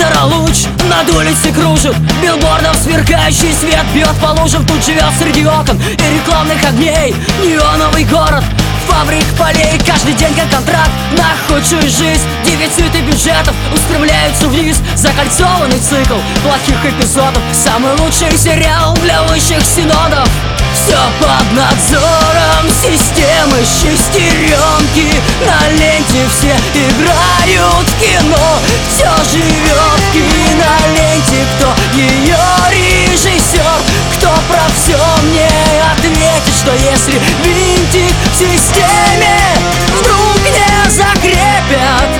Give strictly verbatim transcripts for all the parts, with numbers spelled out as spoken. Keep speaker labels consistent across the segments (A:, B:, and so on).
A: Электролуч над улицей кружит, билбордов сверкающий свет бьет по лужам. Тут живет среди окон и рекламных огней неоновый город фабрик, полей. Каждый день как контракт на худшую жизнь. Дефициты бюджетов устремляются вниз. Закольцованный цикл плохих эпизодов. Самый лучший сериал для высших синодов. Все под надзором системы шестеренки. На ленте все играют в кино. Все живет в киноленте. Кто ее режиссер? Кто про все мне ответит? Что если винтик в системе вдруг не закрепят?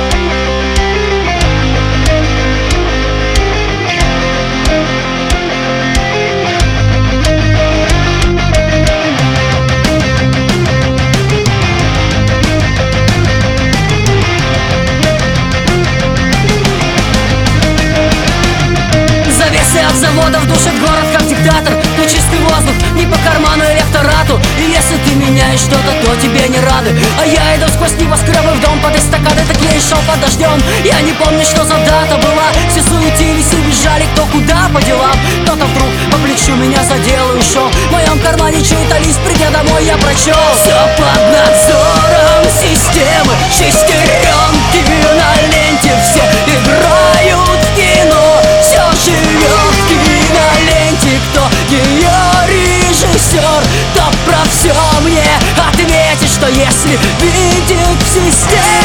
A: От заводов душит город как диктатор. Но чистый воздух не по карману электорату. И если ты меняешь что-то, то тебе не рады. А я иду сквозь небоскребы в дом под эстакадой. Так я и шел под дождем. Я не помню, что за дата была. Все суетились и бежали кто куда по делам. Кто-то вдруг по плечу меня задел и ушел. В моем кармане чей-то лист, придя домой, я прочел. Все под надзором системы шестеренки. На ленте все играют в кино. Все живет в киноленте. Кто ее режиссер? Кто про все мне ответит? Что если видит в системе